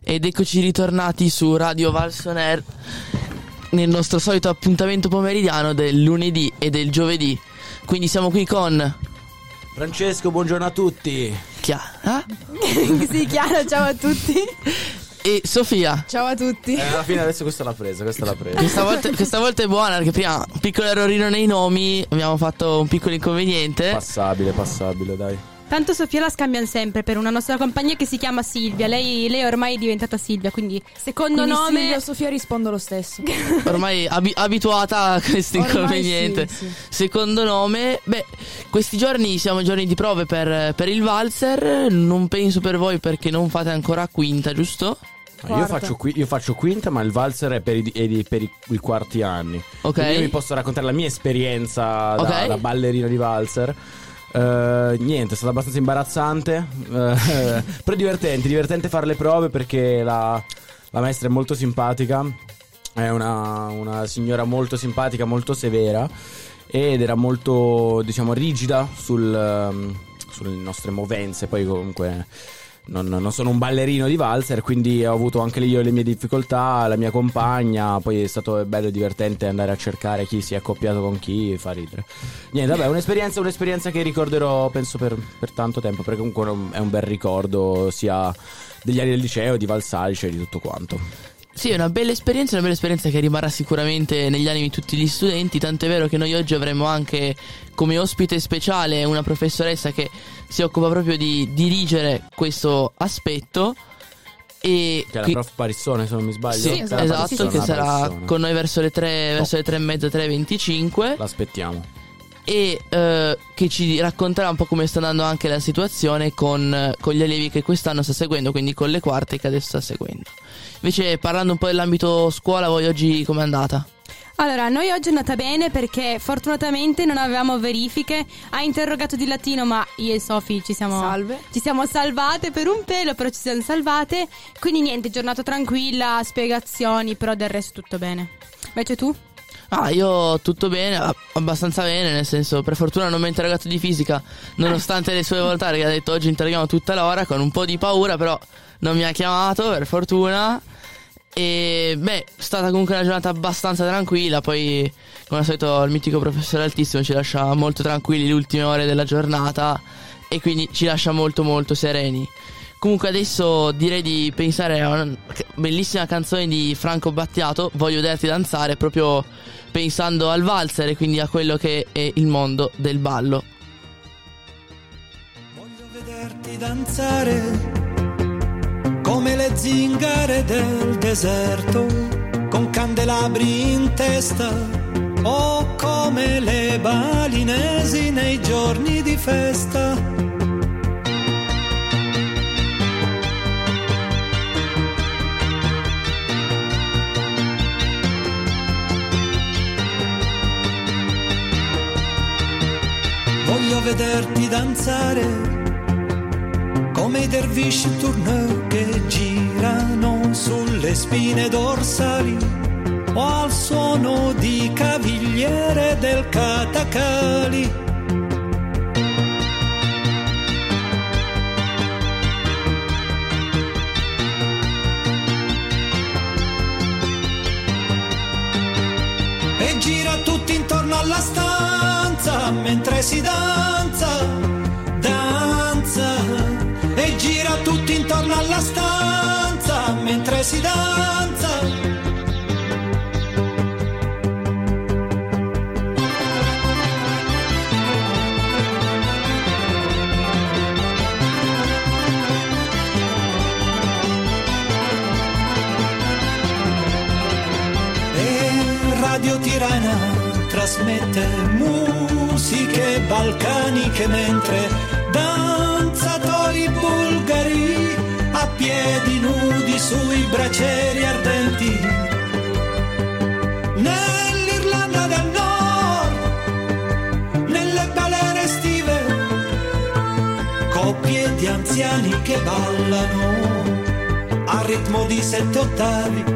Ed eccoci ritornati su Radio Valson Air nel nostro solito appuntamento pomeridiano del lunedì e del giovedì. Quindi siamo qui con Francesco, buongiorno a tutti. Chiara. Sì, Chiara, ciao a tutti. E Sofia. Ciao a tutti. Alla fine adesso questa l'ha presa. Questa volta è buona perché prima un piccolo errorino nei nomi, abbiamo fatto un piccolo inconveniente. Passabile, dai. Tanto Sofia la scambiano sempre per una nostra compagnia che si chiama Silvia. Lei ormai è diventata Silvia, quindi secondo nome Silvia o Sofia rispondo lo stesso. Ormai abituata a questo inconveniente. Sì. Secondo nome, questi giorni siamo giorni di prove per il valzer. Non penso per voi perché non fate ancora quinta, giusto? Io faccio quinta, ma il valzer è per i quarti anni. Ok. Quindi io vi posso raccontare la mia esperienza da ballerina di valzer. Niente, è stato abbastanza imbarazzante, però divertente fare le prove perché la maestra è molto simpatica. È una signora molto simpatica, molto severa, ed era molto, diciamo, rigida sulle nostre movenze. Poi comunque non sono un ballerino di valzer, quindi ho avuto anche io le mie difficoltà, la mia compagna. Poi è stato bello e divertente andare a cercare chi si è accoppiato con chi, fa ridere. Niente, vabbè, un'esperienza che ricorderò penso per tanto tempo, perché comunque è un bel ricordo sia degli anni del liceo, di Valsalice e di tutto quanto. Sì, è una bella esperienza che rimarrà sicuramente negli animi di tutti gli studenti. Tanto è vero che noi oggi avremo anche come ospite speciale una professoressa che si occupa proprio di dirigere questo aspetto. E che è la prof Parissone, se non mi sbaglio. Sì, esatto, che sarà con noi verso le 3:30, 3:25. L'aspettiamo. E che ci racconterà un po' come sta andando anche la situazione con gli allievi che quest'anno sta seguendo, quindi con le quarte che adesso sta seguendo. Invece, parlando un po' dell'ambito scuola, voi oggi com'è andata? Allora, noi oggi è andata bene perché fortunatamente non avevamo verifiche. Ha interrogato di latino, ma io e Sofi ci siamo salvate per un pelo, però ci siamo salvate. Quindi niente, giornata tranquilla, spiegazioni, però del resto tutto bene. Invece tu? Io tutto bene, abbastanza bene, nel senso, per fortuna non mi ha interrogato di fisica, nonostante le sue volontà, che ha detto oggi interroghiamo tutta l'ora, con un po' di paura, però non mi ha chiamato, per fortuna. E è stata comunque una giornata abbastanza tranquilla. Poi, come al solito, il mitico professore Altissimo ci lascia molto tranquilli le ultime ore della giornata, e quindi ci lascia molto molto sereni. Comunque adesso direi di pensare a una bellissima canzone di Franco Battiato, Voglio vederti danzare, proprio pensando al valzer e quindi a quello che è il mondo del ballo. Voglio vederti danzare come le zingare del deserto, con candelabri in testa, o come le balinesi nei giorni di festa. Voglio vederti danzare come i dervisci tourneur che girano sulle spine dorsali, o al suono di cavigliere del Catacali. E gira tutti intorno alla stanza mentre si danza, e gira tutti intorno alla stanza mentre si danza. E Radio Tirana trasmette musiche balcaniche mentre danzatori bulgari a piedi nudi sui bracieri ardenti. Nell'Irlanda del Nord, nelle balere estive, coppie di anziani che ballano a ritmo di 7 ottavi.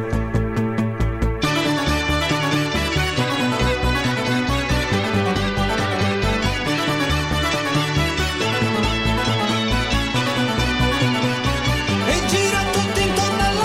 E gira tutto intorno alla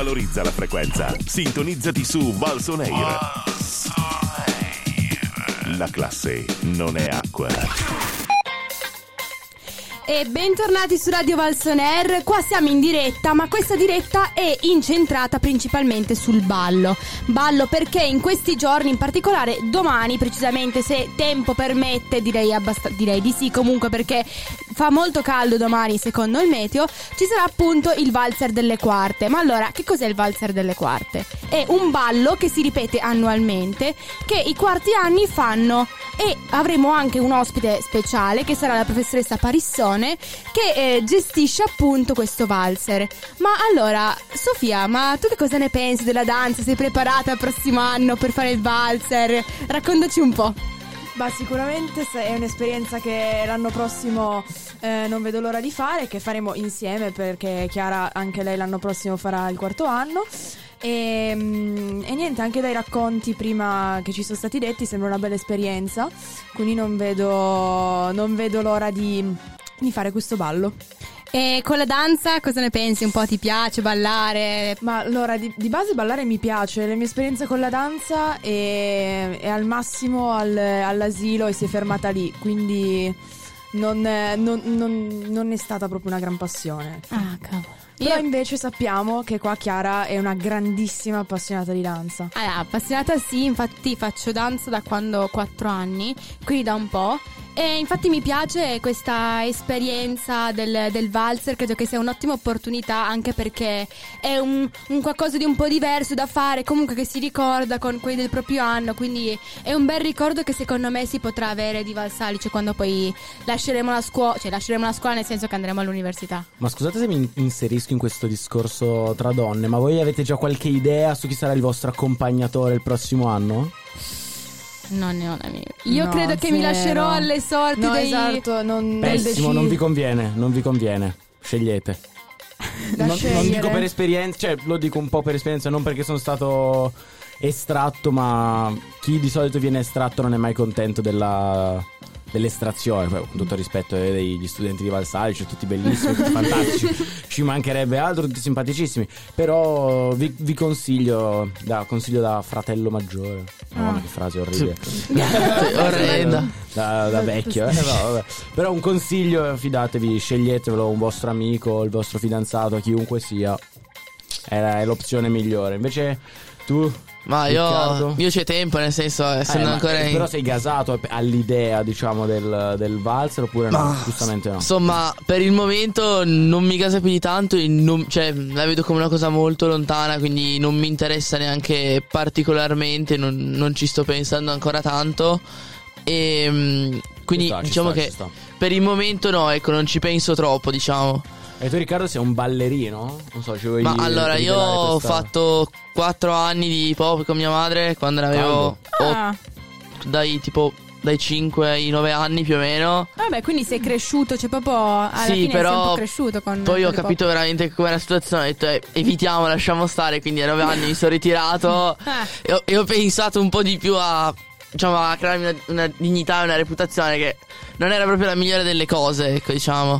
Valorizza la frequenza. Sintonizzati su Valls On Air. La classe non è acqua. E bentornati su Radio Valls On Air. Qua siamo in diretta, ma questa diretta è incentrata principalmente sul ballo. Ballo perché in questi giorni, in particolare domani precisamente, se tempo permette, direi di sì comunque, perché fa molto caldo domani secondo il meteo, ci sarà appunto il valzer delle quarte. Ma allora, che cos'è il valzer delle quarte? È un ballo che si ripete annualmente, che i quarti anni fanno, e avremo anche un ospite speciale che sarà la professoressa Parissone, che gestisce appunto questo valzer. Ma allora, Sofia, ma tu che cosa ne pensi della danza? Sei preparata al prossimo anno per fare il valzer? Raccontaci un po'. Bah, sicuramente è un'esperienza che l'anno prossimo non vedo l'ora di fare, che faremo insieme, perché Chiara anche lei l'anno prossimo farà il quarto anno. E niente, anche dai racconti prima che ci sono stati detti sembra una bella esperienza, quindi non vedo l'ora di fare questo ballo. E con la danza cosa ne pensi? Un po' ti piace ballare? Ma allora, di base ballare mi piace. La mia esperienza con la danza è al massimo all'asilo, e si è fermata lì, quindi non è stata proprio una gran passione. Ah, cavolo. Però invece sappiamo che qua Chiara è una grandissima appassionata di danza. Appassionata sì, infatti faccio danza da quando ho 4 anni, quindi da un po'. E infatti mi piace questa esperienza del valzer, credo che sia un'ottima opportunità, anche perché è un qualcosa di un po' diverso da fare, comunque che si ricorda con quelli del proprio anno, quindi è un bel ricordo che secondo me si potrà avere di Valsalice quando poi lasceremo la scuola, nel senso che andremo all'università. Ma scusate se mi inserisco in questo discorso tra donne, ma voi avete già qualche idea su chi sarà il vostro accompagnatore il prossimo anno? Non ne ho la mia. Io credo che mi lascerò alle sorti dei... esatto, Pessimo, non vi conviene. Scegliete. Non dico per esperienza, cioè lo dico un po' per esperienza, non perché sono stato estratto, ma chi di solito viene estratto non è mai contento dell'estrazione. Poi, con tutto il rispetto degli studenti di Valsalice, tutti bellissimi, tutti fantastici, ci mancherebbe altro, tutti simpaticissimi. Però vi consiglio da fratello maggiore. Madonna, che frase orribile. Orrenda. Da vecchio, no, vabbè. Però un consiglio, fidatevi, sceglietevelo, un vostro amico, il vostro fidanzato, chiunque sia, è l'opzione migliore. Invece tu... Ma io c'è tempo, nel senso, essendo ancora però sei gasato all'idea, diciamo, del valzer, oppure no? Giustamente no. Insomma, per il momento non mi gasa più di tanto, cioè la vedo come una cosa molto lontana, quindi non mi interessa neanche particolarmente, non ci sto pensando ancora tanto. E quindi diciamo che per il momento no, ecco, non ci penso troppo, diciamo. E tu, Riccardo, sei un ballerino? Non so, ci vuoi... Ma allora, io ho fatto 4 anni di hip hop con mia madre quando ne avevo dai 5 ai 9 anni più o meno. Vabbè, quindi sei cresciuto, cioè proprio alla fine sei un po' cresciuto con... Poi ho capito veramente com'era la situazione, ho detto evitiamo, lasciamo stare, quindi a 9 anni mi sono ritirato e ho pensato un po' di più a crearmi una dignità e una reputazione che non era proprio la migliore delle cose, ecco, diciamo.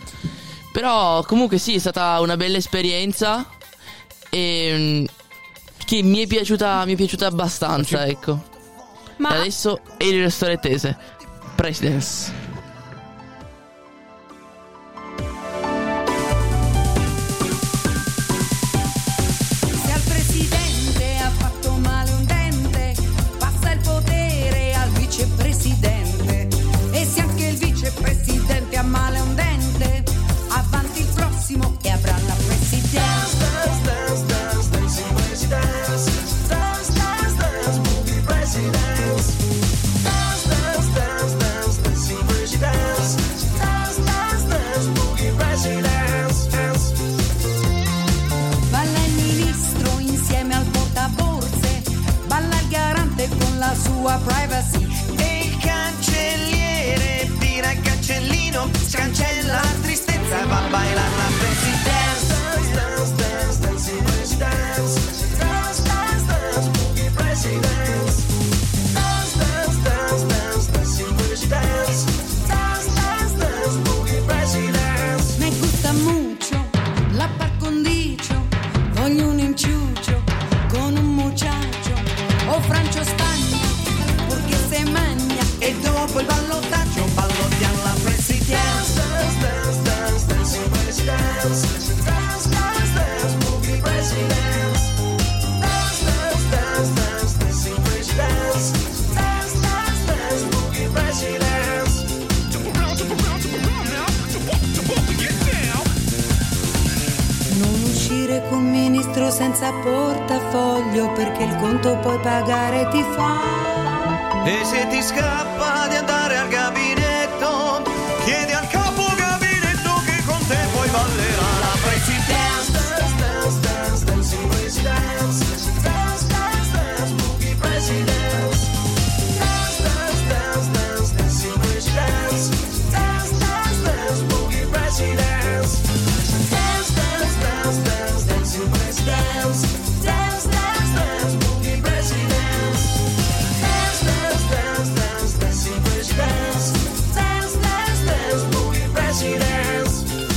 Però comunque sì, è stata una bella esperienza e che mi è piaciuta abbastanza, ecco. Ma adesso il Restorettese Presidents. Se al presidente ha fatto male un dente, passa il potere al vicepresidente. E se anche il vicepresidente ha male un dente, avanti il prossimo e avrà la presidenza. Non uscire con ministro senza portafoglio, perché il conto puoi pagare ti fa. E se ti scappa di andare al gabinetto, chiedi al capo gabinetto che con te poi ballerà la presidenza. Dance, dance, dancing crazy dance. Dance, dance, dance, boogie presidents. Dance, dance, dance, dance, dancing crazy dance. Dance, dance, dance, boogie presidents. Dance, dance, dance, dance, dancing crazy dance. Dance, dance, dance, boogie presidents. Dance, dance, dance, dance, dancing crazy dance. Dance, dance, dance, boogie presidents.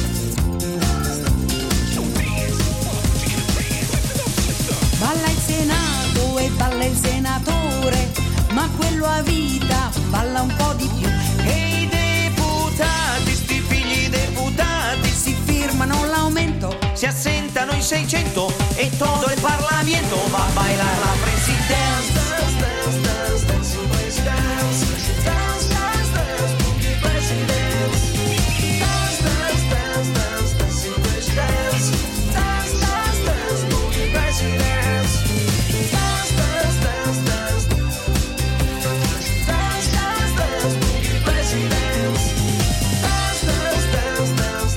Balla il Senato e balla il senatore, ma quello a vita balla un po' di più. E i deputati, sti figli deputati, Si firmano l'aumento, si assentano in 600 e tutto il Parlamento va a bailare la presidenza. Dance, dance, dance, dancing crazy dance. Dance, dance, dance, boogie presidents. Dance, dance, dance, dance, dancing crazy dance. Dance, dance, dance, boogie presidents. Dance, dance, dance, dance. Dance, dance, dance, boogie presidents. Dance, dance, dance, dance.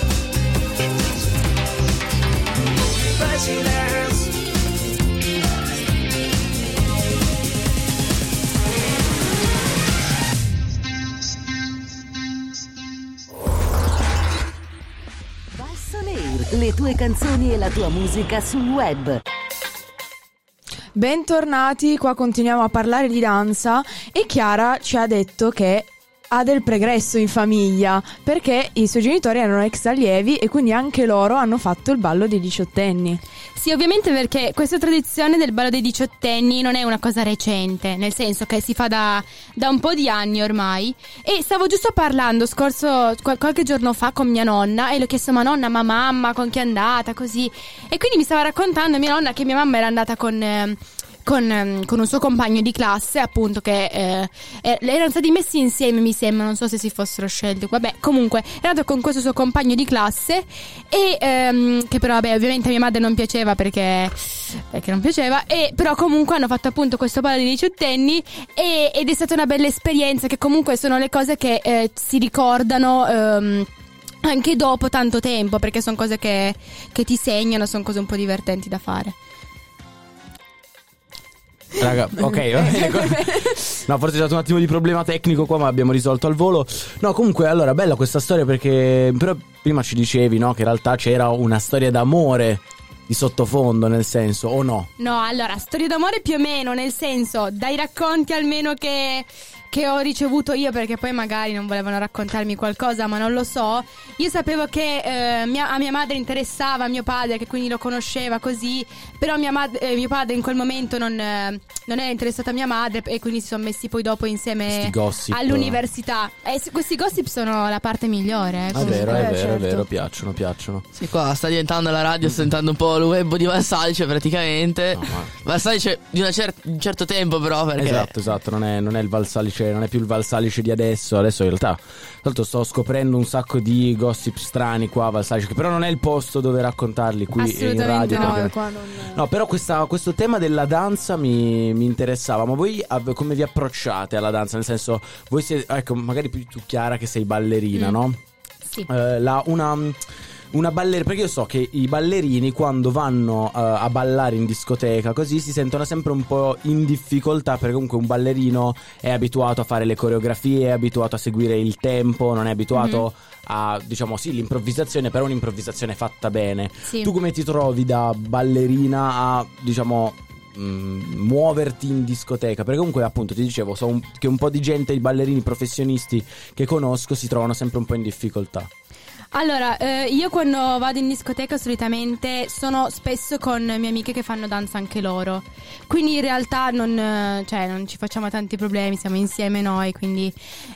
Presidents. Valsonair, le tue canzoni e la tua musica sul web. Bentornati, qua continuiamo a parlare di danza e Chiara ci ha detto che ha del pregresso in famiglia perché i suoi genitori erano ex allievi e quindi anche loro hanno fatto il ballo dei diciottenni. Sì, ovviamente, perché questa tradizione del ballo dei diciottenni non è una cosa recente, nel senso che si fa da un po' di anni ormai. E stavo giusto parlando qualche giorno fa con mia nonna e le ho chiesto: ma nonna, ma mamma con chi è andata, così. E quindi mi stava raccontando mia nonna che mia mamma era andata con un suo compagno di classe, appunto, che erano stati messi insieme, mi sembra, non so se si fossero scelti. Vabbè, comunque era andato con questo suo compagno di classe e che però, vabbè, ovviamente a mia madre non piaceva perché non piaceva, e però comunque hanno fatto appunto questo ballo dei diciottenni ed è stata una bella esperienza, che comunque sono le cose che si ricordano anche dopo tanto tempo, perché sono cose che ti segnano, sono cose un po' divertenti da fare. Raga, ok, va bene. No, forse c'è stato un attimo di problema tecnico qua, ma abbiamo risolto al volo. No, comunque, allora, bella questa storia, perché però prima ci dicevi, no, che in realtà c'era una storia d'amore di sottofondo, nel senso, o no? No, allora, storia d'amore più o meno, nel senso, dai racconti almeno che ho ricevuto io, perché poi magari non volevano raccontarmi qualcosa, ma non lo so. Io sapevo che a mia madre interessava mio padre, che quindi lo conosceva così, però mio padre in quel momento non era interessato a mia madre, e quindi si sono messi poi dopo insieme all'università. E questi gossip sono la parte migliore. È vero, è vero, piacciono. Sì, qua sta diventando la radio, sta diventando un po' il web di Valsalice praticamente. No, Valsalice di un certo tempo, però, perché Esatto, non è il Valsalice, non è più il Valsalice di adesso in realtà. Tra l'altro sto scoprendo un sacco di gossip strani qua a Valsalice, che però non è il posto dove raccontarli qui in radio. No, qua non... No, però questo tema della danza mi interessava. Ma voi come vi approcciate alla danza? Nel senso, voi siete, ecco, magari più tu, Chiara, che sei ballerina, no? Sì. Una ballerina, perché io so che i ballerini quando vanno a ballare in discoteca così si sentono sempre un po' in difficoltà, perché comunque un ballerino è abituato a fare le coreografie, è abituato a seguire il tempo, non è abituato a, diciamo, sì, l'improvvisazione, però un'improvvisazione fatta bene. Sì. Tu come ti trovi da ballerina a, diciamo, muoverti in discoteca? Perché comunque, appunto, ti dicevo, che un po' di gente, i ballerini professionisti che conosco, si trovano sempre un po' in difficoltà. Allora, io quando vado in discoteca solitamente sono spesso con mie amiche che fanno danza anche loro, quindi in realtà non ci facciamo tanti problemi, siamo insieme noi, quindi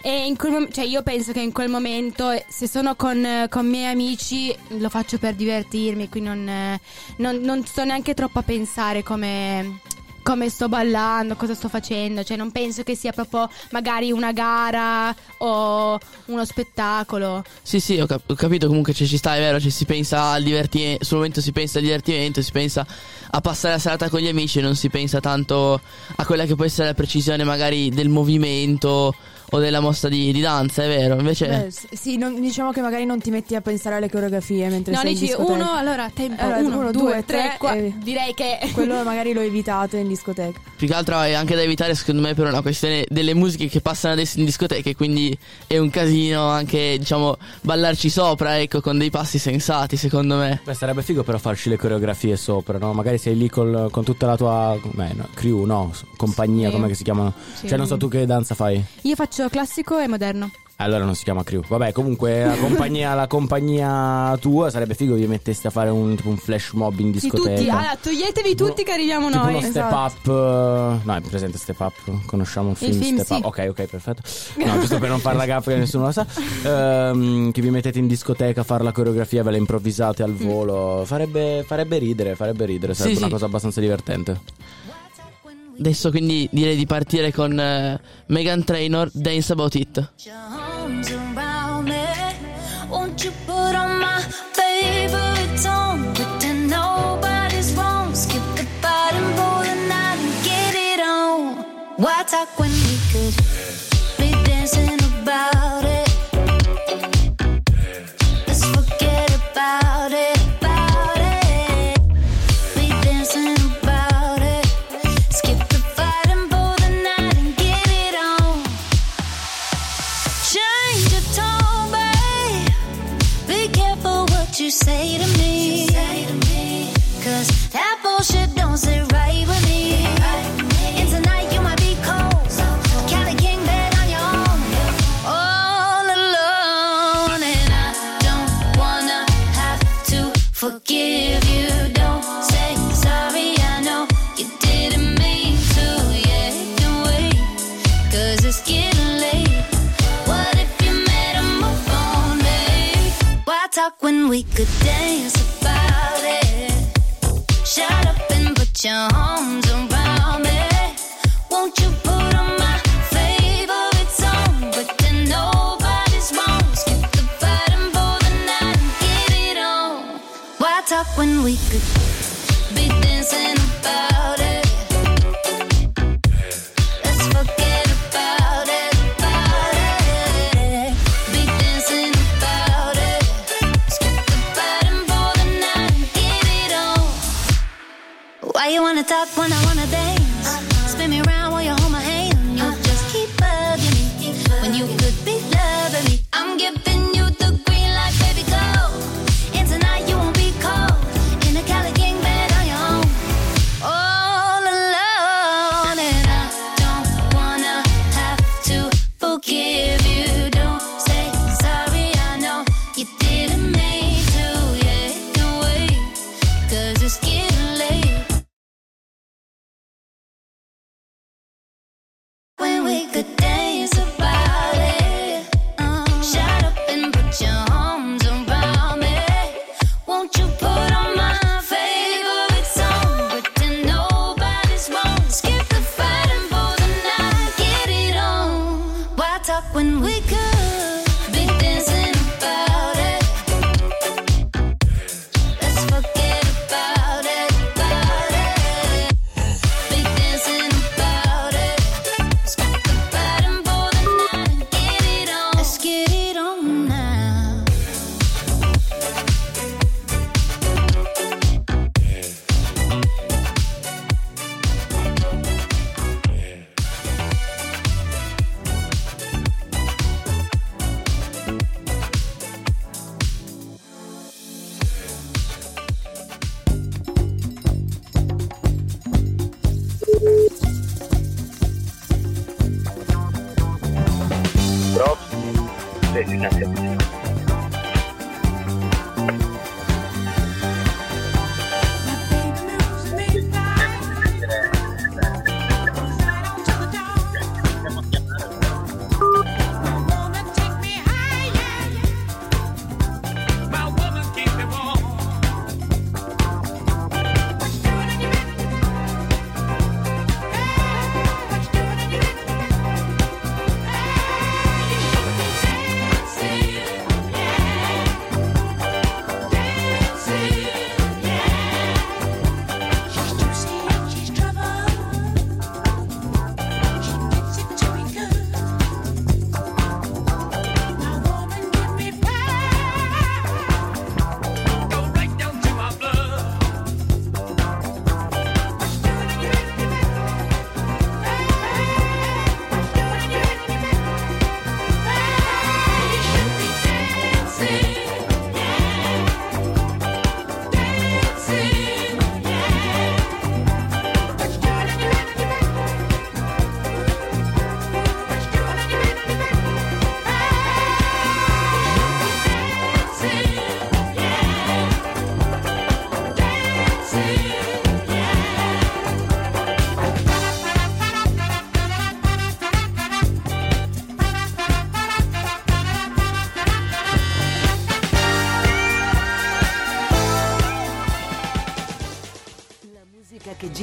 io penso che in quel momento, se sono con miei amici, lo faccio per divertirmi, quindi non sto neanche troppo a pensare come come sto ballando, cosa sto facendo. Cioè non penso che sia proprio magari una gara o uno spettacolo. Sì, ho capito, comunque ci sta, è vero, si pensa al divertimento, sul momento si pensa al divertimento, si pensa a passare la serata con gli amici, non si pensa tanto a quella che può essere la precisione magari del movimento o della mossa di danza, è vero. Invece sì, diciamo che magari non ti metti a pensare alle coreografie mentre sei in dici discoteca. uno, allora tempo, uno, due, tre, direi che quello magari lo evitate in discoteca. più che altro è anche da evitare, secondo me, per una questione delle musiche che passano adesso in discoteche, quindi è un casino anche, diciamo, ballarci sopra, ecco, con dei passi sensati, secondo me. Beh, sarebbe figo però farci le coreografie sopra, no? Magari sei lì con tutta la tua crew, no? Compagnia, Sì. come che si chiamano? Sì. Cioè non so, tu che danza fai? io faccio classico e moderno. Allora non si chiama crew. Vabbè, comunque la compagnia tua sarebbe figo che vi metteste a fare un flash mob in Sì, discoteca. tutti, allora toglietevi tutti che arriviamo tipo noi. uno step up. No, è presente Step Up? Conosciamo il film Step sì. Up. Ok, perfetto. No, giusto per non fare la gaffa che nessuno la sa. Che vi mettete in discoteca a fare la coreografia, ve la improvvisate al volo. Farebbe ridere. Sarebbe Sì, una sì. cosa abbastanza divertente. Adesso quindi direi di partire con Meghan Trainor, Dance About It. Arms around me, won't you put on my favorite song? Pretend nobody's wrong. Skip the fight and roll the night and get it on. Why talk when we could be dancing about it? Let's forget about it. Be dancing about it. Skip the fight and roll the night and get it on. Change your tone, babe. Be careful what you say to me. 'Cause that bullshit don't sit right with me. And tonight you might be cold. Cali king bed on your own. All alone. And I don't wanna have to forgive you. Don't say sorry, I know you didn't mean to. Yeah, don't wait, 'cause it's getting late. What if you made a move on me? Why talk when we could dance about it? Shut up and put your arms around me. Won't you put on my favorite song? Pretend nobody's wrong. Skip the fight and roll the night and get it on. Why talk when we could be dancing about it? Let's forget about it, Be dancing about it. Skip the fight and roll the night and get it on. Why you wanna talk when I wanna dance? Spin me around while you hold my hand. You just keep bugging me when you could be loving me. I'm giving you the green light, baby, go. And tonight you won't be cold in a Cali king bed on your own. All alone, and I don't wanna have to forgive you. Don't say sorry, I know you didn't mean to. Yeah, don't wait, 'cause it's getting late. When we could dance about it. Shut up and put your arms around me. Won't you put on my favorite song? Pretend nobody's wrong. Skip the fight and roll the night, get it on. Why talk when we could be dancing about it? Let's forget about it, Be dancing about it. Skip the fight and roll the night and get it on. Let's get it on now.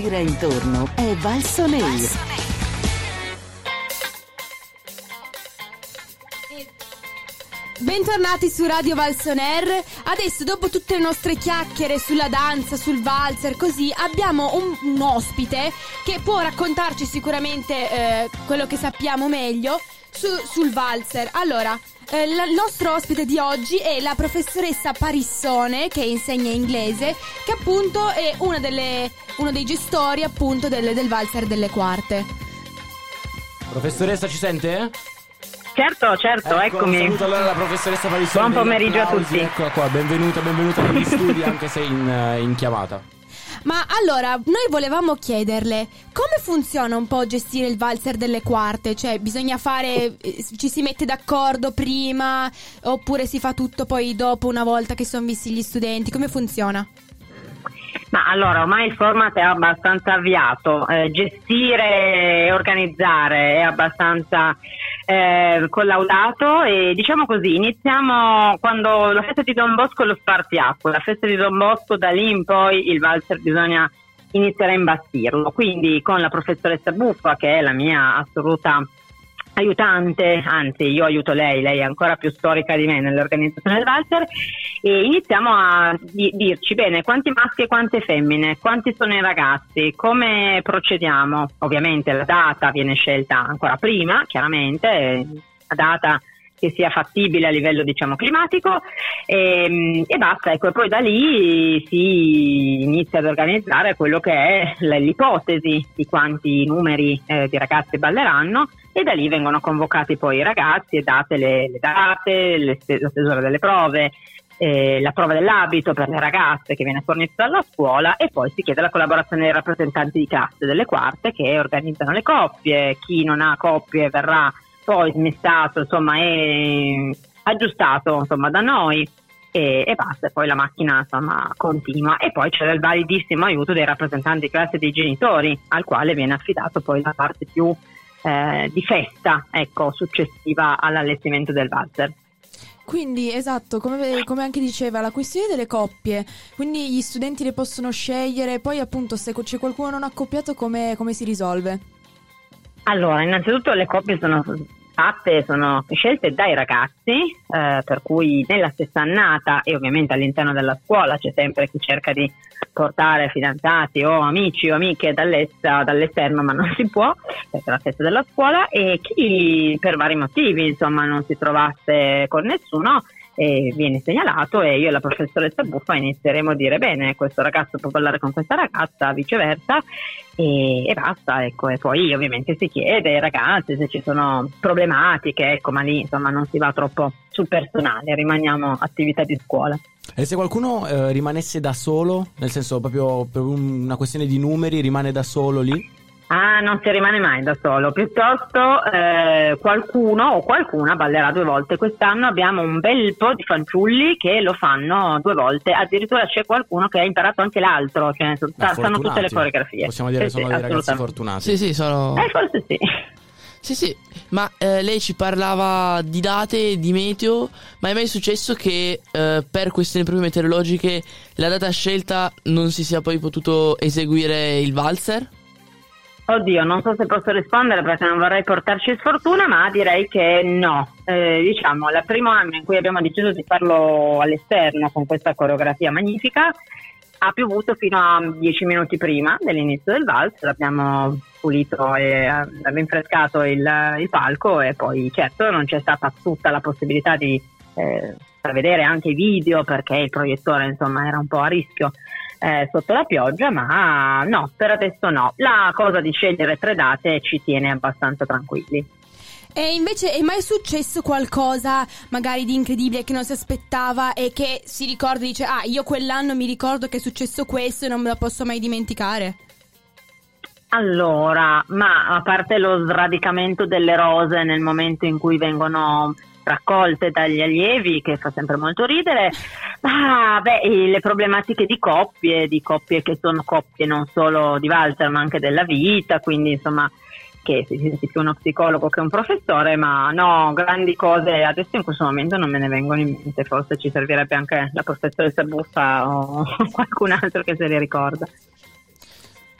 gira intorno è Valso Air. Bentornati su Radio Valso Air. Adesso, dopo tutte le nostre chiacchiere sulla danza, sul valzer, così, abbiamo un ospite che può raccontarci sicuramente quello che sappiamo meglio sul valzer. Allora, il nostro ospite di oggi è la professoressa Parissone, che insegna inglese, che appunto è uno dei gestori appunto del valzer delle quarte. Professoressa, ci sente? Certo, eccomi. Saluto allora la professoressa Parissone. Buon pomeriggio a tutti. Eccola qua, benvenuta negli studi, anche se in chiamata. Ma allora, noi volevamo chiederle come funziona un po' gestire il valzer delle quarte? Cioè, bisogna ci si mette d'accordo prima oppure si fa tutto poi dopo, una volta che sono visti gli studenti? Come funziona? Ma allora, ormai il format è abbastanza avviato, gestire e organizzare è abbastanza collaudato e diciamo così, iniziamo quando la festa di Don Bosco è lo spartiacque, la festa di Don Bosco, da lì in poi il valzer bisogna iniziare a imbastirlo, quindi con la professoressa Buffa, che è la mia assoluta aiutante, anzi io aiuto lei è ancora più storica di me nell'organizzazione del valzer, e iniziamo a dirci bene quanti maschi e quante femmine, quanti sono i ragazzi, come procediamo. Ovviamente la data viene scelta ancora prima, chiaramente la data che sia fattibile a livello diciamo climatico e basta, ecco, e poi da lì si inizia ad organizzare quello che è l'ipotesi di quanti numeri di ragazzi balleranno, e da lì vengono convocati poi i ragazzi e date le date, la stesura delle prove, la prova dell'abito per le ragazze che viene fornita dalla scuola, e poi si chiede la collaborazione dei rappresentanti di classe delle quarte che organizzano le coppie. Chi non ha coppie verrà poi smestato, insomma, e aggiustato, insomma, da noi e basta, e poi la macchina, insomma, continua. E poi c'è il validissimo aiuto dei rappresentanti di classe e dei genitori, al quale viene affidato poi la parte più di festa, ecco, successiva all'allestimento del valzer. Quindi, esatto, come anche diceva, la questione delle coppie, quindi gli studenti le possono scegliere, poi appunto se c'è qualcuno non accoppiato come si risolve? Allora, innanzitutto le coppie sono scelte dai ragazzi, per cui nella stessa annata e ovviamente all'interno della scuola c'è sempre chi cerca di portare fidanzati o amici o amiche dall'esterno, ma non si può perché è la festa della scuola, e chi per vari motivi insomma non si trovasse con nessuno viene segnalato, e io e la professoressa Buffa inizieremo a dire bene, questo ragazzo può ballare con questa ragazza, viceversa, e basta, ecco. E poi ovviamente si chiede ai ragazzi se ci sono problematiche, ecco, ma lì insomma non si va troppo sul personale, rimaniamo attività di scuola. E se qualcuno rimanesse da solo, nel senso proprio per una questione di numeri, rimane da solo lì? Ah, non si rimane mai da solo, piuttosto qualcuno o qualcuna ballerà 2 volte. Quest'anno abbiamo un bel po' di fanciulli che lo fanno 2 volte, addirittura c'è qualcuno che ha imparato anche l'altro, cioè sanno tutte le coreografie. Possiamo dire che sono dei ragazzi fortunati. Sì, sono... forse sì. Sì, ma lei ci parlava di date, di meteo, ma è mai successo che per questioni proprio meteorologiche la data scelta non si sia poi potuto eseguire il valzer? Oddio, non so se posso rispondere perché non vorrei portarci sfortuna, ma direi che no. Diciamo, il primo anno in cui abbiamo deciso di farlo all'esterno con questa coreografia magnifica, ha piovuto fino a 10 minuti prima dell'inizio del valzer, abbiamo pulito e rinfrescato il palco, e poi certo non c'è stata tutta la possibilità di far vedere anche i video perché il proiettore insomma era un po' a rischio sotto la pioggia, ma no, per adesso no. La cosa di scegliere 3 date ci tiene abbastanza tranquilli. E invece è mai successo qualcosa magari di incredibile che non si aspettava e che si ricorda e dice io quell'anno mi ricordo che è successo questo e non me lo posso mai dimenticare? Allora, ma a parte lo sradicamento delle rose nel momento in cui vengono raccolte dagli allievi, che fa sempre molto ridere, le problematiche di coppie che sono coppie non solo di valzer ma anche della vita, quindi insomma che si sente più uno psicologo che un professore, ma no, grandi cose adesso in questo momento non me ne vengono in mente, forse ci servirebbe anche la professoressa Buffa o qualcun altro che se le ricorda.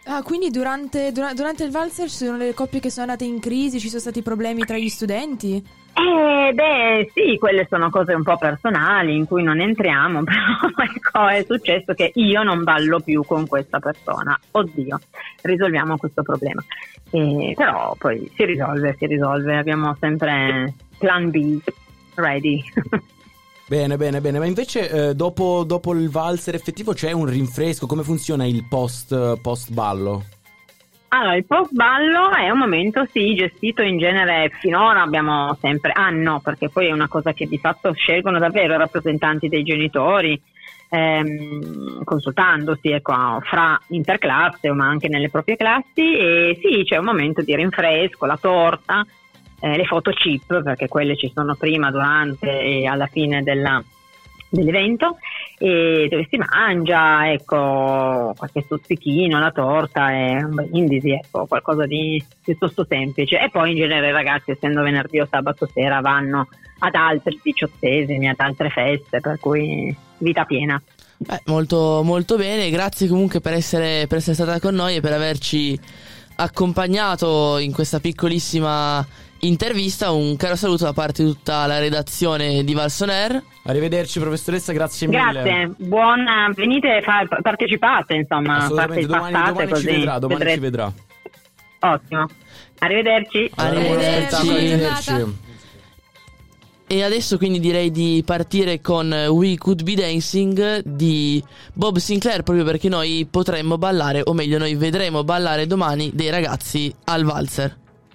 Ah, quindi durante il valzer ci sono le coppie che sono andate in crisi, ci sono stati problemi tra gli studenti? Sì, quelle sono cose un po' personali in cui non entriamo, però ecco, è successo che io non ballo più con questa persona. Oddio, risolviamo questo problema. Però poi si risolve, abbiamo sempre plan B ready. Bene, ma invece dopo il valzer effettivo c'è un rinfresco, come funziona il post ballo? Allora, il post ballo è un momento gestito in genere, finora abbiamo sempre, no, perché poi è una cosa che di fatto scelgono davvero i rappresentanti dei genitori, consultandosi fra interclasse ma anche nelle proprie classi, e sì, c'è un momento di rinfresco, la torta, le foto chip, perché quelle ci sono prima, durante e alla fine dell'evento, e dove si mangia, ecco, qualche stuzzichino, la torta e un brindisi, ecco, qualcosa di piuttosto semplice. E poi in genere i ragazzi, essendo venerdì o sabato sera, vanno ad altri 18esimi, ad altre feste, per cui vita piena. Molto, molto bene, grazie comunque per essere stata con noi e per averci accompagnato in questa piccolissima intervista. Un caro saluto da parte di tutta la redazione di Valson Air. Arrivederci professoressa, grazie mille. Grazie, venite, partecipate, insomma. Assolutamente, domani ci vedrà. Ottimo, arrivederci. Arrivederci. E adesso quindi direi di partire con We Could Be Dancing di Bob Sinclair, proprio perché noi potremmo ballare, o meglio noi vedremo ballare domani dei ragazzi al valzer.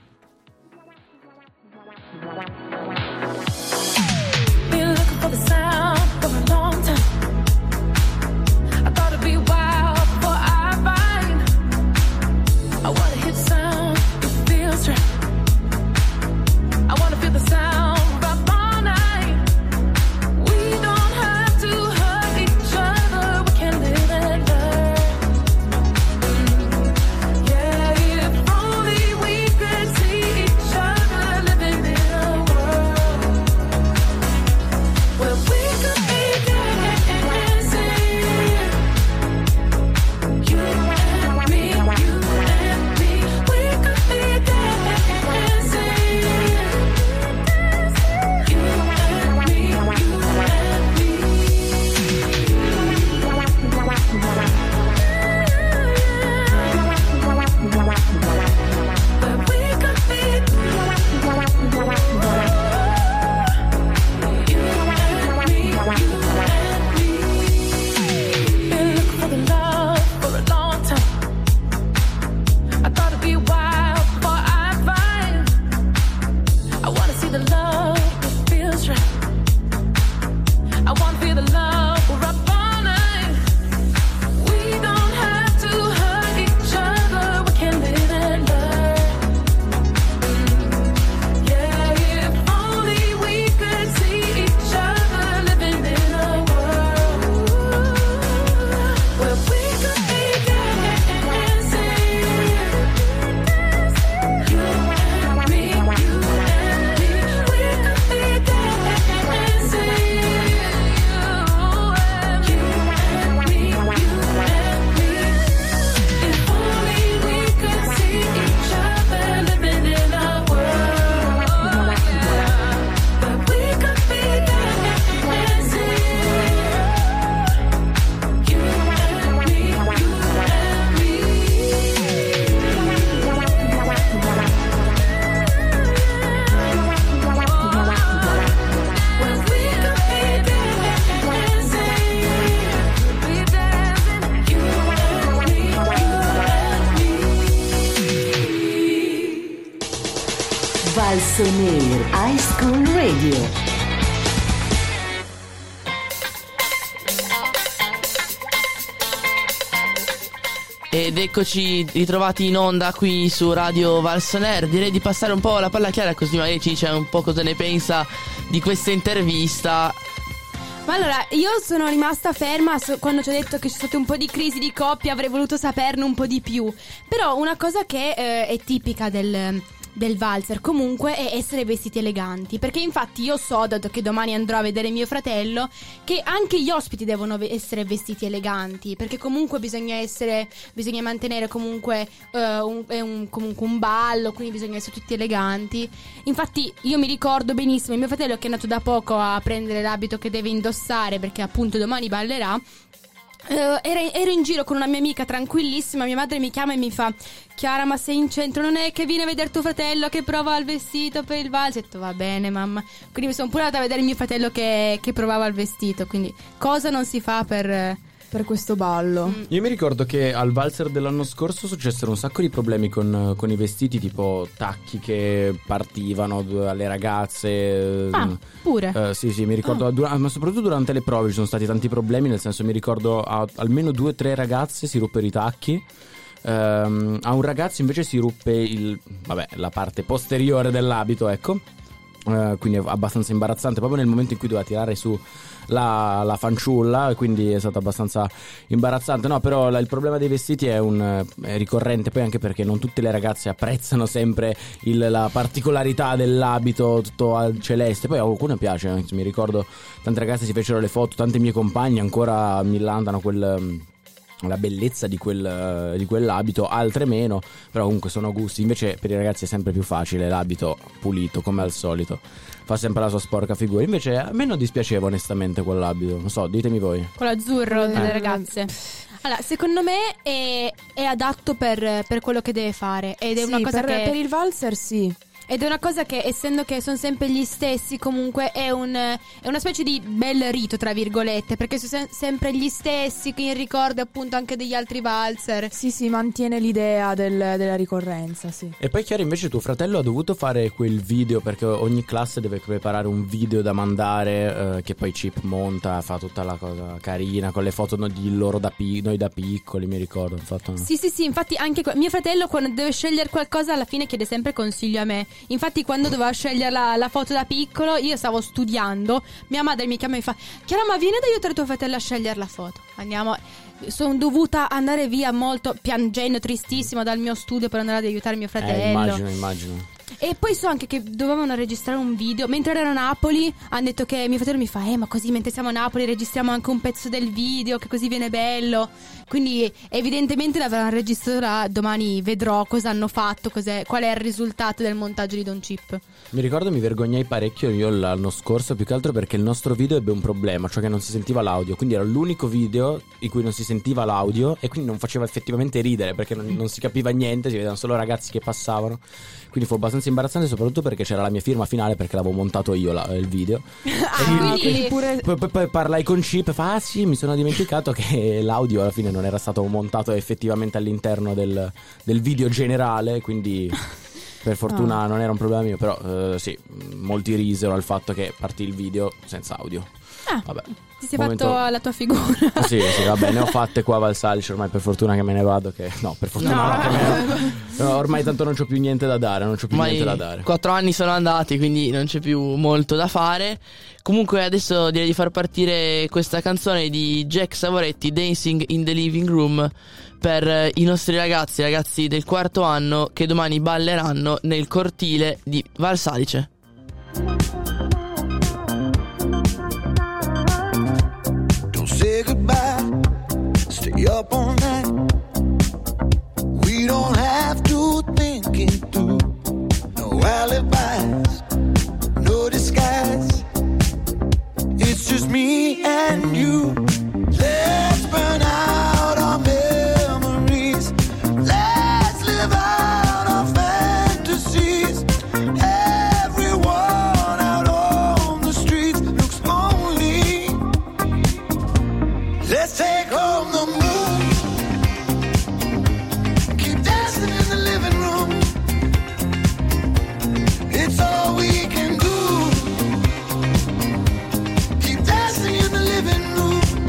Valson Air High School Radio. Ed eccoci ritrovati in onda qui su Radio Valson Air. Direi di passare un po' la palla a Chiara, così magari ci dice un po' cosa ne pensa di questa intervista. Ma allora, io sono rimasta ferma quando ci ho detto che c'è stato un po' di crisi di coppia, avrei voluto saperne un po' di più. Però una cosa che è tipica del del valzer comunque è essere vestiti eleganti, perché infatti io so, dato che domani andrò a vedere mio fratello, che anche gli ospiti devono essere vestiti eleganti, perché comunque bisogna mantenere comunque comunque un ballo, quindi bisogna essere tutti eleganti. Infatti io mi ricordo benissimo mio fratello, che è andato da poco a prendere l'abito che deve indossare perché appunto domani ballerà. Ero in giro con una mia amica tranquillissima, mia madre mi chiama e mi fa: Chiara, ma sei in centro? Non è che viene a vedere tuo fratello che prova il vestito per il valzer? Ho detto va bene mamma. Quindi mi sono pure andata a vedere mio fratello che provava il vestito. Quindi cosa non si fa per questo ballo. Io mi ricordo che al valzer dell'anno scorso successero un sacco di problemi con i vestiti, tipo tacchi che partivano alle ragazze. Pure? Sì, mi ricordo, ma soprattutto durante le prove ci sono stati tanti problemi, nel senso mi ricordo almeno 2 o 3 ragazze si ruppero i tacchi. A un ragazzo invece si ruppe la parte posteriore dell'abito, ecco. Quindi è abbastanza imbarazzante proprio nel momento in cui doveva tirare su la fanciulla, e quindi è stato abbastanza imbarazzante. No, però il problema dei vestiti è ricorrente, poi anche perché non tutte le ragazze apprezzano sempre la particolarità dell'abito tutto al celeste. Poi a qualcuno piace, mi ricordo tante ragazze si fecero le foto, tante mie compagne ancora millantano la bellezza di quell'abito, altre meno, però comunque sono gusti. Invece per i ragazzi è sempre più facile l'abito pulito, come al solito, fa sempre la sua sporca figura. Invece a me non dispiaceva onestamente quell'abito, non so, ditemi voi. Quello azzurro delle ragazze. Allora, secondo me è adatto per quello che deve fare, ed è una cosa per il valzer sì. Ed è una cosa che, essendo che sono sempre gli stessi, comunque è una specie di bel rito, tra virgolette, perché sono sempre gli stessi, che in ricordo appunto anche degli altri valzer. Sì, mantiene l'idea della ricorrenza, sì. E poi Chiara, invece tuo fratello ha dovuto fare quel video, perché ogni classe deve preparare un video da mandare, che poi Chip monta, fa tutta la cosa carina, con le foto di loro noi da piccoli, mi ricordo. Sì, infatti anche mio fratello, quando deve scegliere qualcosa, alla fine chiede sempre consiglio a me. Infatti quando doveva scegliere la foto da piccolo, io stavo studiando, mia madre mi chiama e mi fa: Chiara, ma vieni ad aiutare tuo fratello a scegliere la foto. Andiamo. Sono dovuta andare via molto piangendo, tristissima, dal mio studio per andare ad aiutare mio fratello. Immagino. E poi so anche che dovevano registrare un video. Mentre erano a Napoli, hanno detto che mio fratello mi fa: ma così mentre siamo a Napoli registriamo anche un pezzo del video, che così viene bello. Quindi evidentemente l'avranno registrato là. Domani vedrò cosa hanno fatto, qual è il risultato del montaggio di Don Chip. Mi ricordo mi vergognai parecchio io l'anno scorso, più che altro perché il nostro video ebbe un problema, cioè che non si sentiva l'audio. Quindi era l'unico video in cui non si sentiva l'audio, e quindi non faceva effettivamente ridere, perché non si capiva niente, si vedevano solo ragazzi che passavano. Quindi fu abbastanza imbarazzante, soprattutto perché c'era la mia firma finale, perché l'avevo montato io il video. Quindi poi parlai con Chip e fa: sì, mi sono dimenticato che l'audio alla fine non era stato montato effettivamente all'interno del video generale, quindi per fortuna non era un problema mio. Però sì, molti risero al fatto che partì il video senza audio. Vabbè, ti sei fatto la tua figura. Sì, vabbè, ne ho fatte qua a Valsalice, ormai per fortuna che me ne vado, per fortuna no, ormai tanto non c'ho più niente da dare, 4 anni sono andati, quindi non c'è più molto da fare. Comunque adesso direi di far partire questa canzone di Jack Savoretti, Dancing in the Living Room, per i nostri ragazzi del 4º anno che domani balleranno nel cortile di Valsalice. Say goodbye, stay up all night. We don't have to think it through. No alibis, no disguise. It's just me and you. Let's burn out our memories. Let's live out our fantasies. Everyone out on the streets looks lonely. Let's take home the moon. Keep dancing in the living room. It's all we can do. Keep dancing in the living room.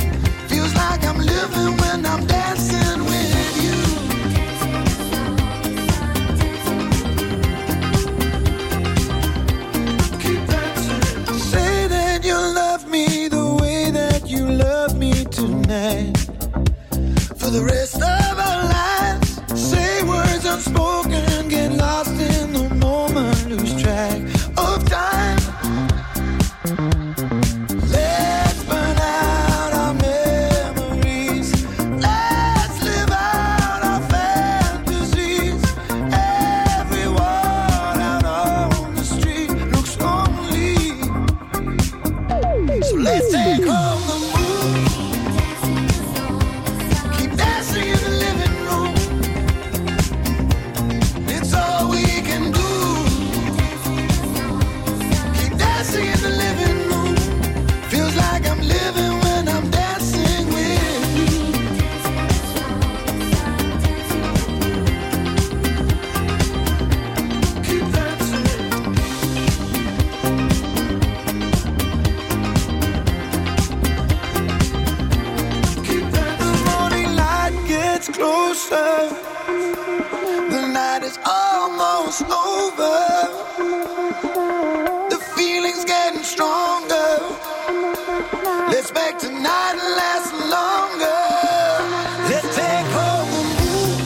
closer. The night is almost over. The feeling's getting stronger. Let's make tonight last longer. Let's take home the moon.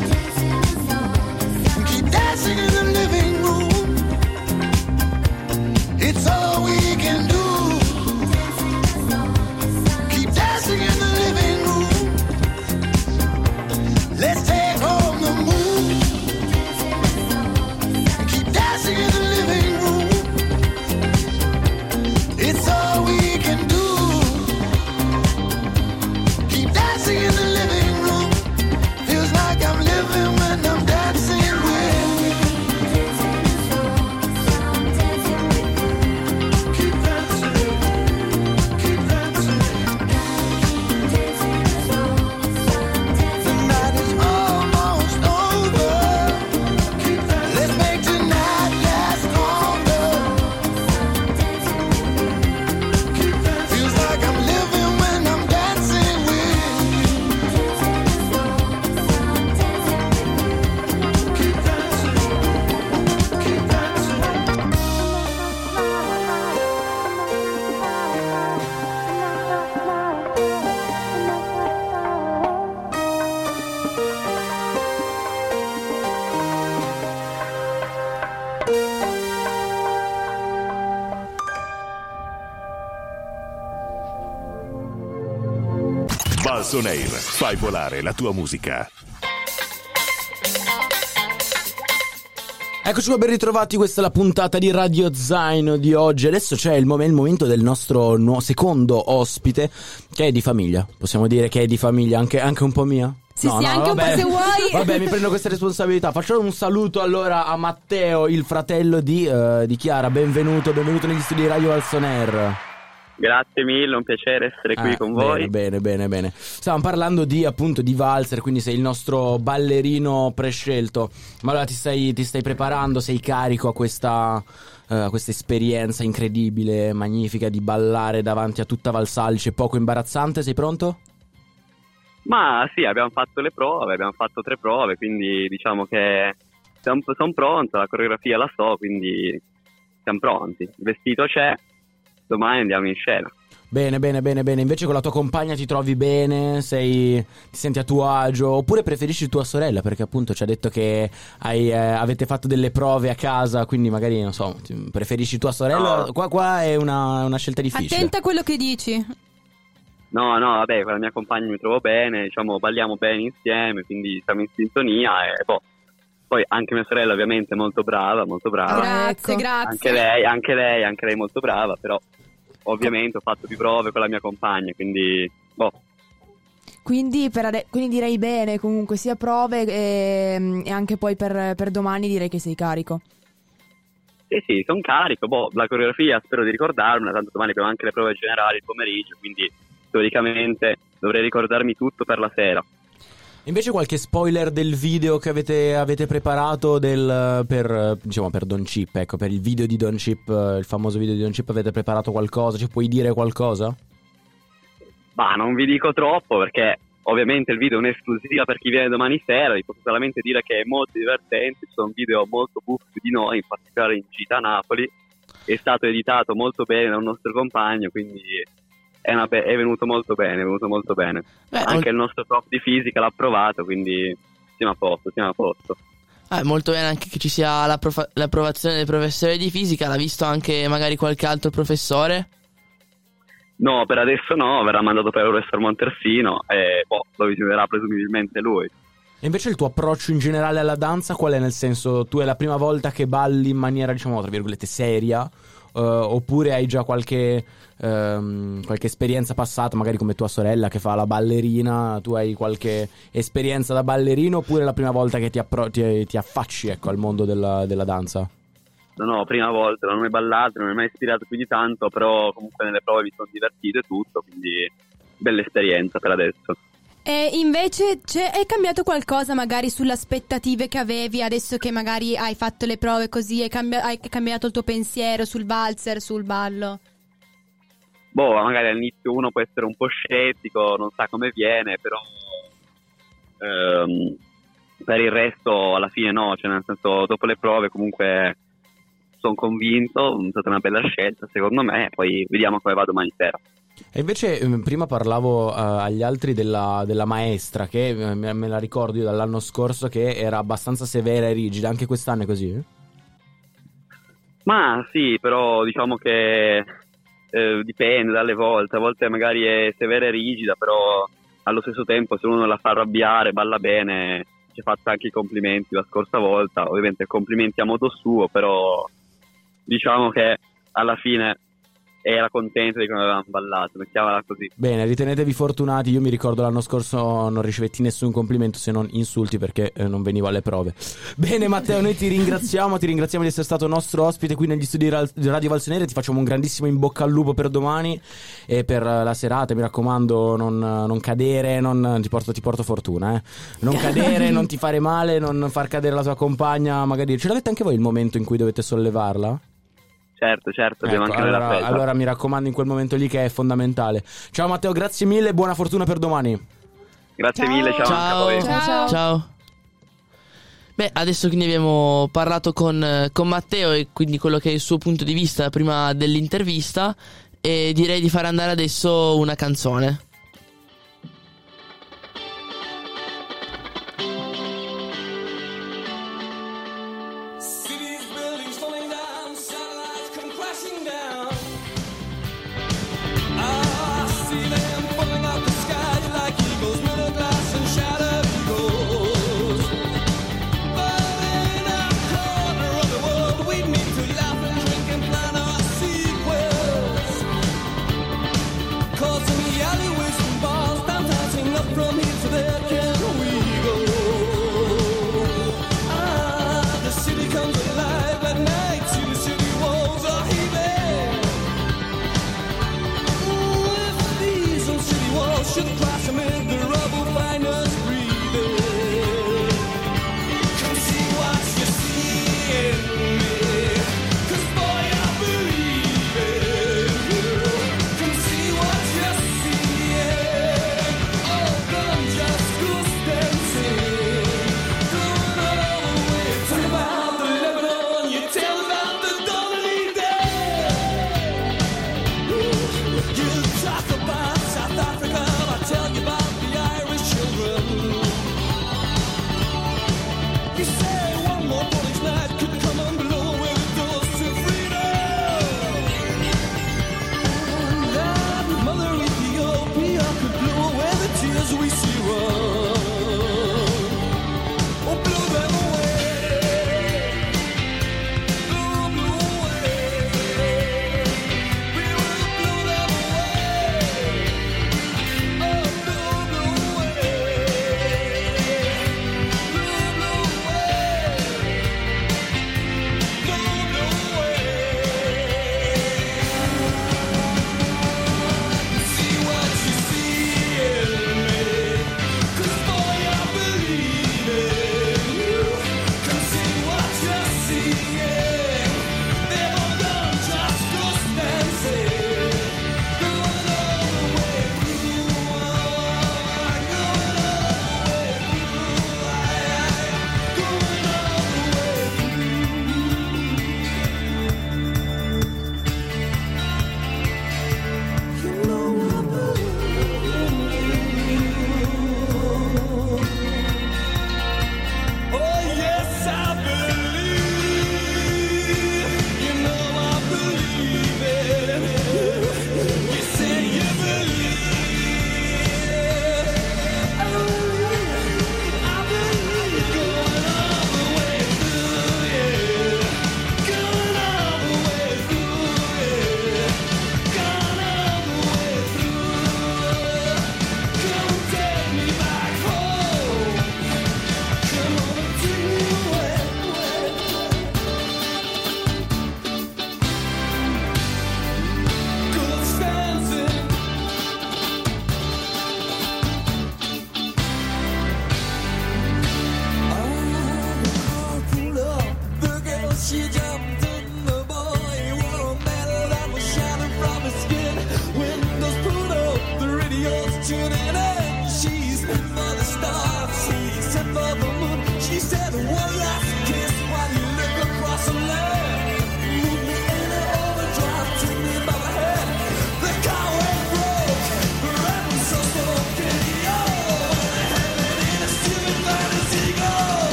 Keep dancing in the living room. It's all we can do. Keep dancing in the living room. Let's take home the moon. Keep dancing in the living room. It's all we can do. Keep dancing in the living room. Feels like I'm living when I'm dancing with you. Keep dancing, keep dancing. The night is almost over. Let's make tonight last longer. Feels like I'm living when I'm dancing with you. Keep dancing, keep dancing. Balson Air, fai volare la tua musica. Eccoci qua, ben ritrovati, questa è la puntata di Radio Zaino di oggi. Adesso c'è il momento del nostro secondo ospite, che è di famiglia. Possiamo dire che è di famiglia, anche un po' mia? Sì, sì, anche un po' se vuoi. Vabbè, mi prendo questa responsabilità. Facciamo un saluto allora a Matteo, il fratello di Chiara. Benvenuto negli studi di Radio Balson Air. Grazie mille, un piacere essere qui con voi. Bene. Stavamo parlando appunto di valzer, quindi sei il nostro ballerino prescelto. Ma allora ti stai preparando, sei carico a questa esperienza incredibile, magnifica di ballare davanti a tutta Valsalice, poco imbarazzante? Sei pronto? Ma sì, abbiamo fatto le prove, abbiamo fatto 3 prove, quindi diciamo che sono pronto, la coreografia la so, quindi siamo pronti. Il vestito c'è, domani andiamo in scena. Bene. Invece con la tua compagna ti trovi bene? Ti senti a tuo agio? Oppure preferisci tua sorella? Perché appunto ci ha detto che avete fatto delle prove a casa, quindi magari, non so, preferisci tua sorella? No. Qua è una scelta difficile. Attenta a quello che dici. No, vabbè, con la mia compagna mi trovo bene, diciamo, balliamo bene insieme, quindi siamo in sintonia e poi anche mia sorella ovviamente è molto brava. Grazie. Anche lei molto brava, però ovviamente ho fatto più prove con la mia compagna, quindi Quindi direi bene, comunque sia prove e anche poi per domani direi che sei carico. Sì, sono carico, la coreografia spero di ricordarmela, tanto domani abbiamo anche le prove generali il pomeriggio, quindi teoricamente dovrei ricordarmi tutto per la sera. Invece qualche spoiler del video che avete preparato per Don Chip, ecco, per il video di Don Chip, il famoso video di Don Chip, avete preparato qualcosa? Ci puoi dire qualcosa? Non vi dico troppo perché ovviamente il video è un'esclusiva per chi viene domani sera, vi posso solamente dire che è molto divertente, ci sono video molto buffi di noi, in particolare in gita a Napoli, è stato editato molto bene da un nostro compagno, quindi è venuto molto bene. Anche il nostro prof di fisica l'ha approvato, quindi siamo a posto. Molto bene anche che ci sia l'approvazione del professore di fisica. L'ha visto anche magari qualche altro professore? No, per adesso no, verrà mandato per il professor Montersino e lo visiterà presumibilmente lui. E invece il tuo approccio in generale alla danza qual è? Nel senso, tu è la prima volta che balli in maniera, diciamo, tra virgolette seria? Oppure hai già qualche esperienza passata, magari come tua sorella che fa la ballerina, tu hai qualche esperienza da ballerino, oppure è la prima volta che ti affacci, ecco, al mondo della danza? No, prima volta, non ho mai ballato, non mi è mai ispirato più di tanto, però comunque nelle prove mi sono divertito e tutto, quindi bella esperienza per adesso. E invece è cambiato qualcosa magari sulle aspettative che avevi adesso che magari hai fatto le prove così, hai cambiato il tuo pensiero sul valzer, sul ballo? Magari all'inizio uno può essere un po' scettico, non sa come viene, però Per il resto alla fine no, cioè nel senso dopo le prove comunque sono convinto, è stata una bella scelta secondo me, poi vediamo come va domani sera. E invece prima parlavo agli altri della maestra che me la ricordo io dall'anno scorso che era abbastanza severa e rigida, anche quest'anno è così? Ma sì, però diciamo che dipende dalle volte, a volte magari è severa e rigida, però allo stesso tempo se uno la fa arrabbiare, balla bene, ci ha fatto anche i complimenti la scorsa volta, ovviamente complimenti a modo suo, però diciamo che alla fine era contento di come avevamo ballato, mettiamola così. Bene, ritenetevi fortunati, io mi ricordo l'anno scorso non ricevetti nessun complimento se non insulti perché non venivo alle prove. Bene Matteo, noi ti ringraziamo di essere stato nostro ospite qui negli studi di Radio Valsonera, ti facciamo un grandissimo in bocca al lupo per domani e per la serata, mi raccomando non cadere, ti porto fortuna, non cadere, non ti fare male, non far cadere la tua compagna, magari ce l'avete anche voi il momento in cui dovete sollevarla? Certo, abbiamo anche la presa. Allora mi raccomando in quel momento lì che è fondamentale. Ciao Matteo, grazie mille e buona fortuna per domani. Grazie mille, ciao anche a voi. Ciao. Beh, adesso quindi abbiamo parlato con Matteo e quindi quello che è il suo punto di vista prima dell'intervista e direi di fare andare adesso una canzone. Cause in reality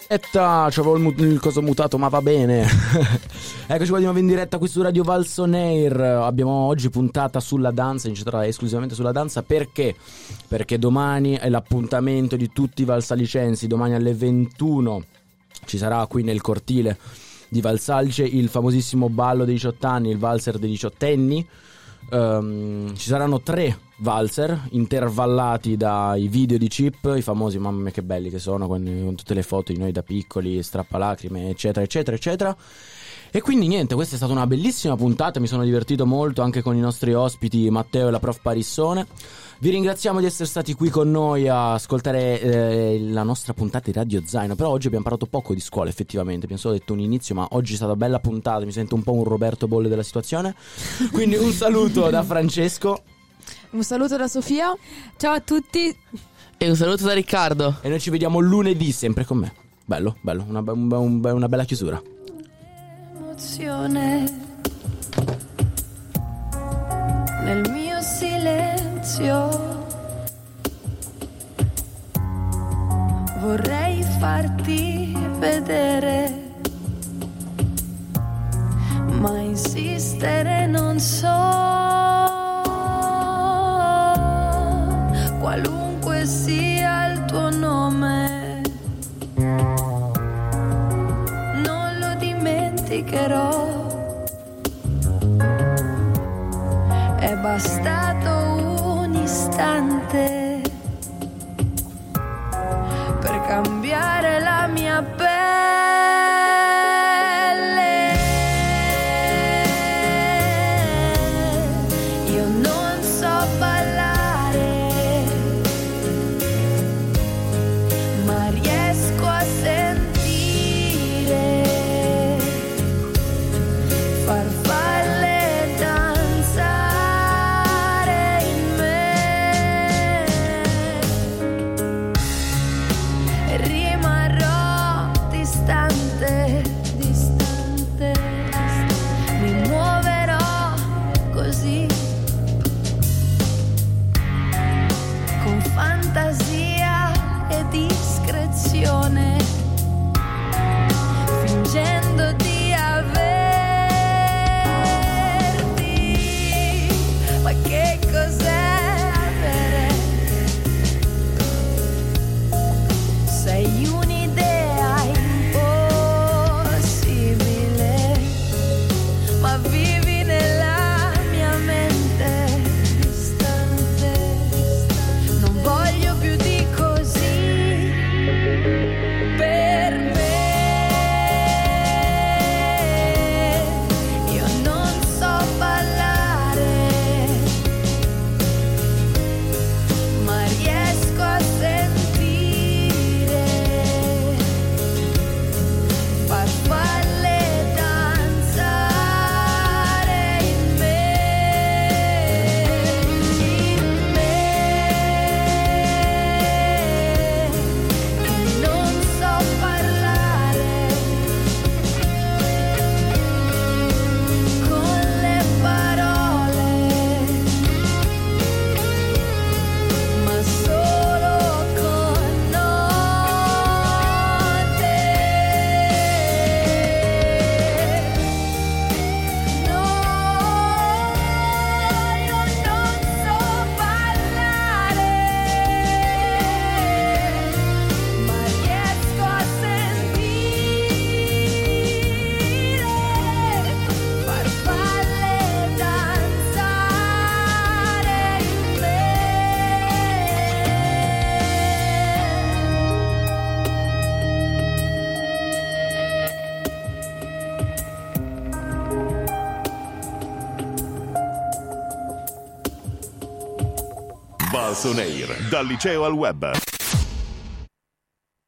C'avevo il coso mutato, ma va bene. Eccoci qua di nuovo in diretta qui su Radio Valso Air. Abbiamo oggi puntata sulla danza, incentrata esclusivamente sulla danza. Perché? Perché domani è l'appuntamento di tutti i valsalicensi. Domani alle 21 ci sarà qui nel cortile di Valsalce il famosissimo ballo dei 18 anni, il valzer dei 18enni. Ci saranno 3 valzer intervallati dai video di Chip, i famosi, mamma mia che belli che sono, con tutte le foto di noi da piccoli, strappalacrime, eccetera eccetera eccetera. E quindi niente, questa è stata una bellissima puntata, mi sono divertito molto anche con i nostri ospiti Matteo e la prof Parissone. Vi ringraziamo di essere stati qui con noi a ascoltare la nostra puntata di Radio Zaino. Però oggi abbiamo parlato poco di scuola, effettivamente. Penso ho detto un inizio, ma oggi è stata una bella puntata. Mi sento un po' un Roberto Bolle della situazione. Quindi un saluto da Francesco. Un saluto da Sofia. Ciao a tutti. E un saluto da Riccardo. E noi ci vediamo lunedì sempre con me. Bello, bello, una bella chiusura. Emozione nel mio silenzio, vorrei farti vedere, ma insistere non so. Qualunque sia il tuo nome, non lo dimenticherò. È bastato un istante per cambiare la mia pelle. Io non so ballare, ma riesco a sentire farfalle fingendo di averti. Ma che cos'è avere? Sei un'idea impossibile, ma vivi nella mia mente distante. Non voglio più di così per me. Io non so ballare, ma riesco a sentire farfalle danzare in me, che non so parlare con le parole, ma solo con note. No, io non so parlare, ma riesco a sentire farfalle danzare in me. Valso Air, dal liceo al web.